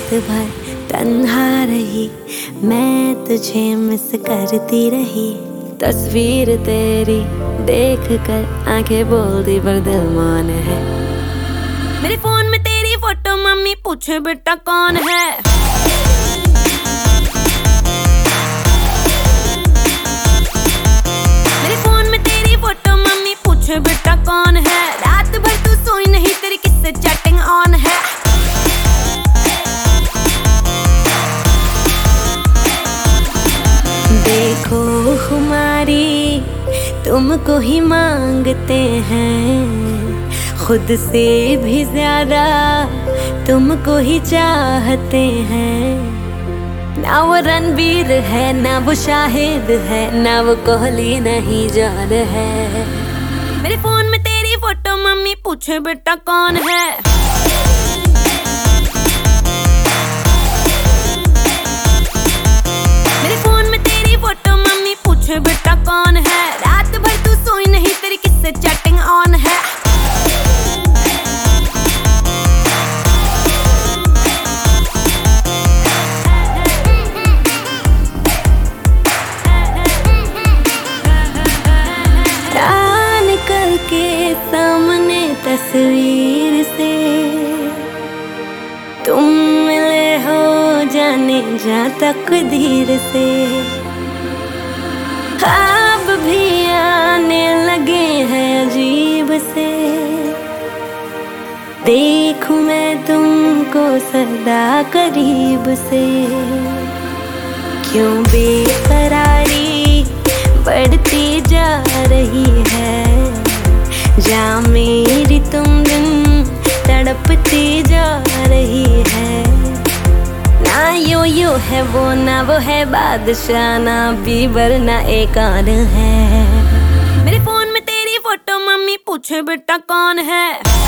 रात भर तन्हा रही, मैं तुझे मिस करती रही। तस्वीर तेरी देख कर आंखें बोलती पर दिल मौन है। मेरे फोन में तेरी फोटो मम्मी पूछे बेटा कौन है। मेरे फोन में तेरी फोटो मम्मी पूछे बेटा कौन है। रात भर तू सोई नहीं, तेरी किससे चैटिंग ऑन है। देखो हमारी तुमको ही मांगते हैं, खुद से भी ज्यादा तुमको ही चाहते हैं। ना वो रणवीर है, ना वो शाहिद है, ना वो कोहली नहीं जान है। मेरे फोन में तेरी फोटो मम्मी पूछे बेटा कौन है। मेरे फोन में तेरी फोटो मम्मी पूछे बेटा कौन है। रात भर तू सोई नहीं, तेरी किससे चैटिंग ऑन है। निकल के सामने तस्वीर से तुम मिले हो, जाने जा तकदीर से। ख्वाब भी आने लगे हैं अजीब से, देखूं मैं तुमको सदा करीब से। क्यों बेकरारी बढ़ती जा रही है, जा मेरी तुम दिन तड़पती जा रही है। ना यो है वो, ना वो है बादशाह, ना बीबर, ना एक और है। मेरे फोन में तेरी फोटो मम्मी पूछे बेटा कौन है।